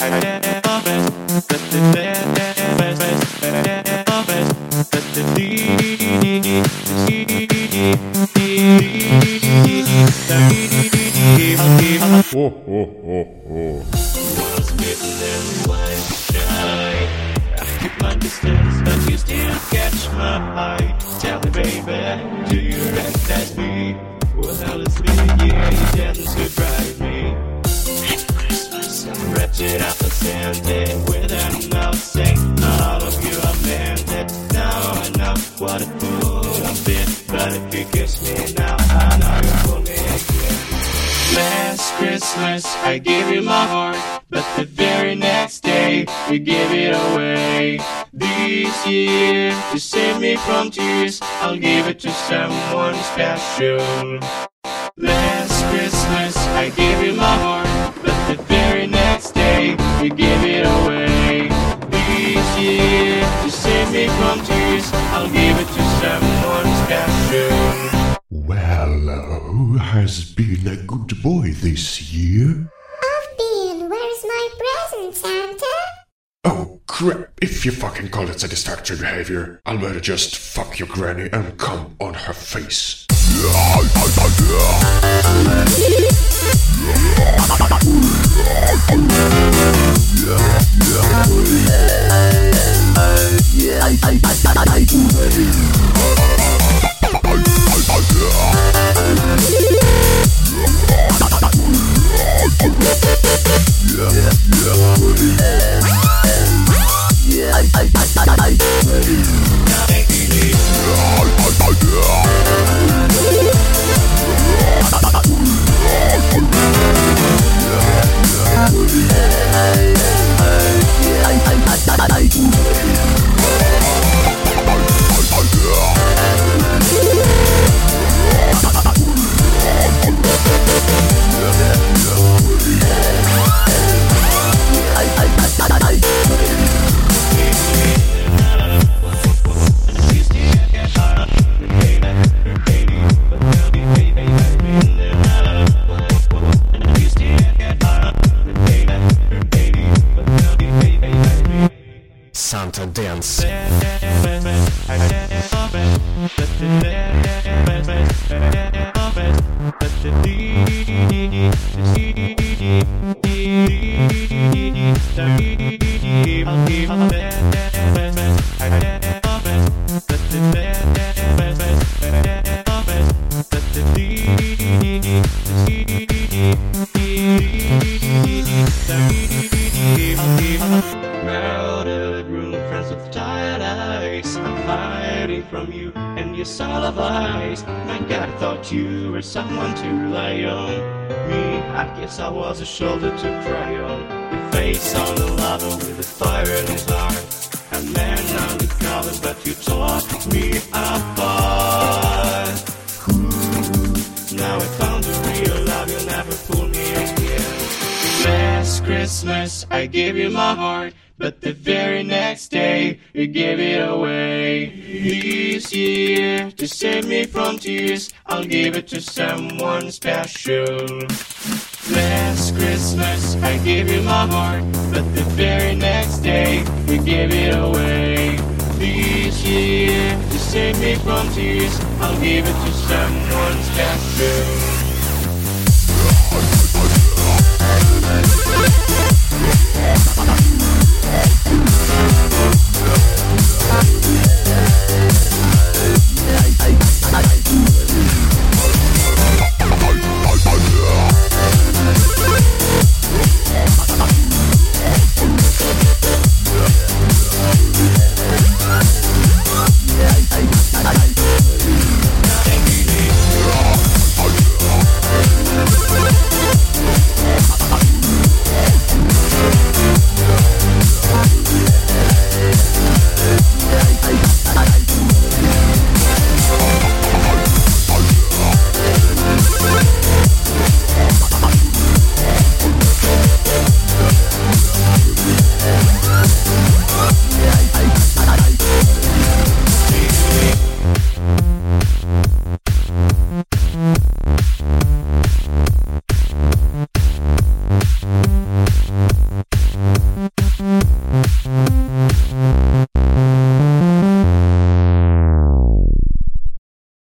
Ho, ho, ho, ho. Was bitten and was shy. I keep my distance, but you still catch my eye. Tell me, baby, do you recognize me? Well, hell is me, yeah, you dance to drive me. Happy Christmas. Wrapped it up and sent it with an note saying, all of you are meant. Now I know what a fool I've been, but if you kiss me now, I know you'll pull me again. Last Christmas I gave you my heart, but the very next day you gave it away. This year, to save me from tears, I'll give it to someone special. Last Christmas I gave you my heart, but the very next day you gave it away. This year, to save me from tears, I'll give it to someone special. Well, who has been a good boy this year? I've been. Where's my present, Santa? Oh crap, if you fucking call it satisfactory behavior, I'll better just fuck your granny and come on her face. Santa dance. Crowded room, friends with tired eyes. I'm hiding from you and your soul of eyes. My God, I thought you were someone to rely on. Me, I guess I was a shoulder to cry on. Your face on the lava with a fire in his heart. A man undercover, but you tore me apart. Ooh, now I found the real love, you'll never fool me again. Last Christmas I gave you my heart, but the very next day you gave it away. This year, to save me from tears, I'll give it to someone special. Last Christmas I gave you my heart, but the very next day you gave it away. This year, to save me from tears, I'll give it to someone special.